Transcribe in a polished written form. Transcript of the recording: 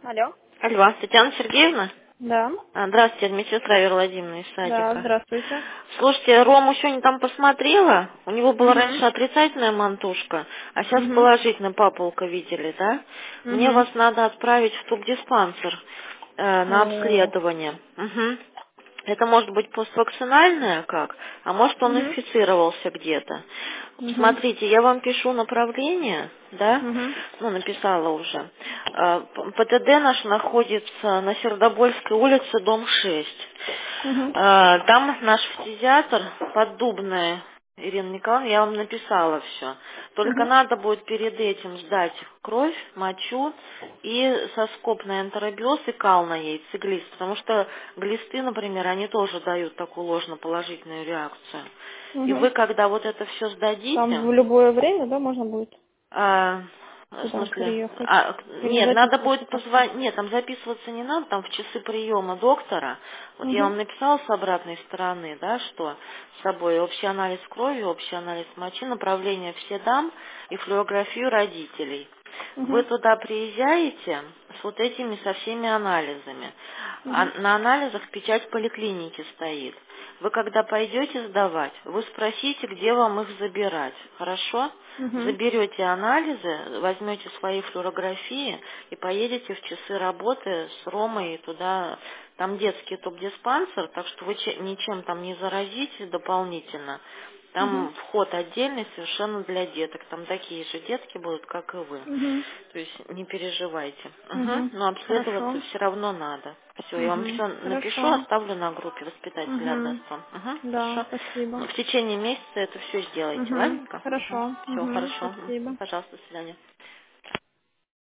Алло. Алло, Татьяна Сергеевна? Да. Здравствуйте, медсестра Вера Владимировна из Да, садика. здравствуйте. Слушайте, Рому сегодня там посмотрела, у него была Угу. раньше отрицательная мантушка, а сейчас Угу. положительная, папулка видели, да? Мне Угу. вас надо отправить в тубдиспансер на О. обследование. Мгм. Это может быть поствакцинальное как, а может он Угу. инфицировался где-то. Угу. Смотрите, я вам пишу направление, да, Угу. ну написала уже. ПТД наш находится на Сердобольской улице, дом 6. Угу. Там наш фтизиатр Поддубная Ирина Николаевна, я вам написала все. Только Угу. надо будет перед этим сдать кровь, мочу и соскоб на энтеробиоз и кал на яйцеглист, потому что глисты, например, они тоже дают такую ложноположительную реакцию. И Угу. вы, когда вот это все Там сдадите, в любое время, да, можно будет в туда смысле, приехать? Или нет, надо будет записываться как-то? позвонить, нет, там записываться не надо, там в часы приема доктора. Вот я Угу. вам написала с обратной стороны, да, что с собой общий анализ крови, общий анализ мочи, направление все дам и флюорографию родителей. Вы Угу. туда приезжаете с вот этими со всеми анализами. А Угу. на анализах печать поликлиники стоит. Вы когда пойдете сдавать, вы спросите, где вам их забирать. Хорошо? Угу. Заберете анализы, возьмете свои флюорографии и поедете в часы работы с Ромой туда. Там детский топ-диспансер, так что вы ничем там не заразитесь дополнительно. Угу. Там вход отдельный совершенно для деток. Там такие же детки будут, как и вы. Угу. То есть не переживайте. Угу. Угу. Но обследоваться Хорошо. все равно надо. Все, я вам Угу. все напишу, Хорошо. оставлю на группе, воспитателя Угу. отдаст вам. Угу. Да, Хорошо. спасибо. Ну, в течение месяца это все сделайте, Угу. ладненько? Угу. Хорошо. Все, Угу. хорошо. Спасибо. Пожалуйста, до свидания.